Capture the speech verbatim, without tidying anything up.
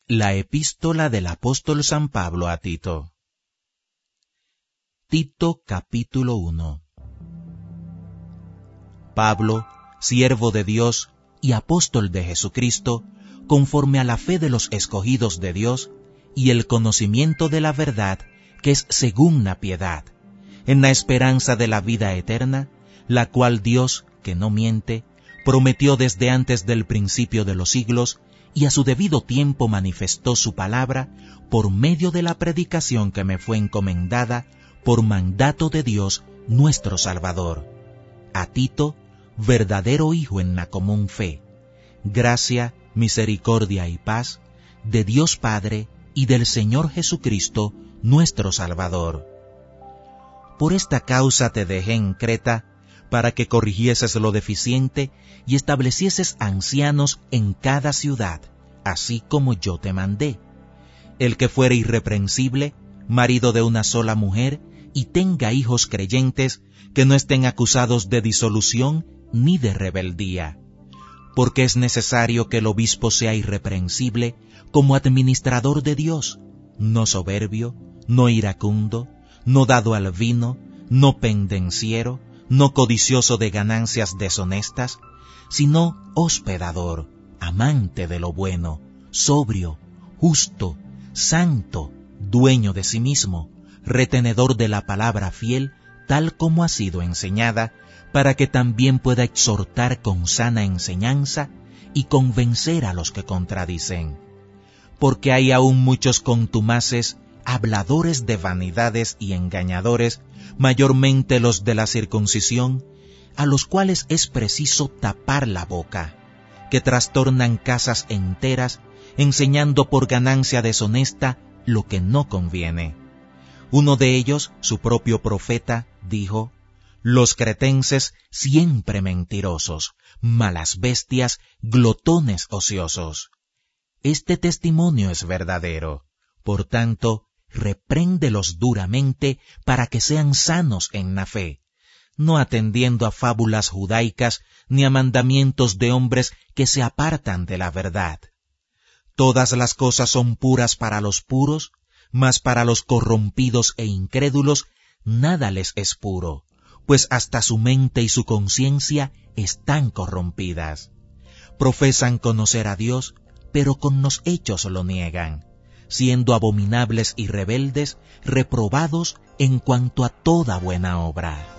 La epístola del apóstol San Pablo a Tito. Tito capítulo uno. Pablo, siervo de Dios y apóstol de Jesucristo, conforme a la fe de los escogidos de Dios y el conocimiento de la verdad, que es según la piedad, en la esperanza de la vida eterna, la cual Dios, que no miente, prometió desde antes del principio de los siglos, y a su debido tiempo manifestó su palabra por medio de la predicación que me fue encomendada por mandato de Dios nuestro Salvador. A Tito, verdadero hijo en la común fe, gracia, misericordia y paz de Dios Padre y del Señor Jesucristo nuestro Salvador. Por esta causa te dejé en Creta, para que corrigieses lo deficiente y establecieses ancianos en cada ciudad, así como yo te mandé. El que fuere irreprensible, marido de una sola mujer, y tenga hijos creyentes, que no estén acusados de disolución ni de rebeldía. Porque es necesario que el obispo sea irreprensible como administrador de Dios, no soberbio, no iracundo, no dado al vino, no pendenciero, no codicioso de ganancias deshonestas, sino hospedador, amante de lo bueno, sobrio, justo, santo, dueño de sí mismo, retenedor de la palabra fiel, tal como ha sido enseñada, para que también pueda exhortar con sana enseñanza y convencer a los que contradicen. Porque hay aún muchos contumaces, habladores de vanidades y engañadores, mayormente los de la circuncisión, a los cuales es preciso tapar la boca, que trastornan casas enteras, enseñando por ganancia deshonesta lo que no conviene. Uno de ellos, su propio profeta, dijo: los cretenses siempre mentirosos, malas bestias, glotones ociosos. Este testimonio es verdadero. Por tanto, repréndelos duramente para que sean sanos en la fe, no atendiendo a fábulas judaicas ni a mandamientos de hombres que se apartan de la verdad. Todas las cosas son puras para los puros, mas para los corrompidos e incrédulos nada les es puro, pues hasta su mente y su conciencia están corrompidas. Profesan conocer a Dios, pero con los hechos lo niegan, siendo abominables y rebeldes, reprobados en cuanto a toda buena obra.